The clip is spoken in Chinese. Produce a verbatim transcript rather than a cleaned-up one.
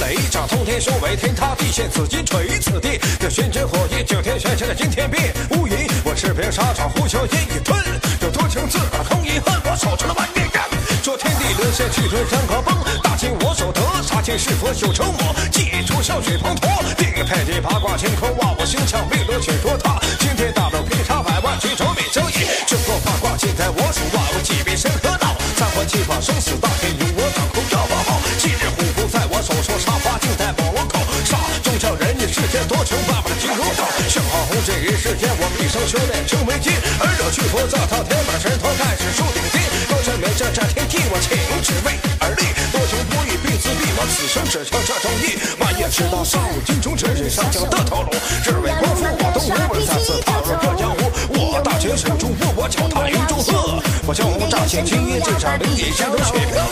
雷，掌通天修为，天塌地陷，紫金锤此地。这玄真火焰，九天玄玄的惊天变。乌云，我赤边沙场，呼啸烟雨吞。有多情自把空遗恨，我守成了万年刃。说天地沦陷，去吞山河崩。大秦我守得，杀尽是佛修成魔。祭出笑水滂沱，定太极八卦乾坤挖我心墙，碧罗雪多塔。惊天大斗，劈杀百万，举手免争议。中国八卦尽在我手，万物几变山河道。三魂七魄，生死大天由我掌控，要把好。今日虎符在我手，说杀伐尽在宝龙口。杀中叫人也世间多穷，爸爸的金如道。向好红这一世间，我毕生修炼成为金。而惹去佛造套天把神头盖世数顶天。高山面这战天地，我请只为而立。多情多义，必自毙，我此生只求这正义。万叶知道上午金钟，真是上将的头颅。只为光复我东吴，我再次踏入这江湖。我大权手中握，我脚踏云中鹤。我江湖乍现青衣，这场灵野山头雪飘。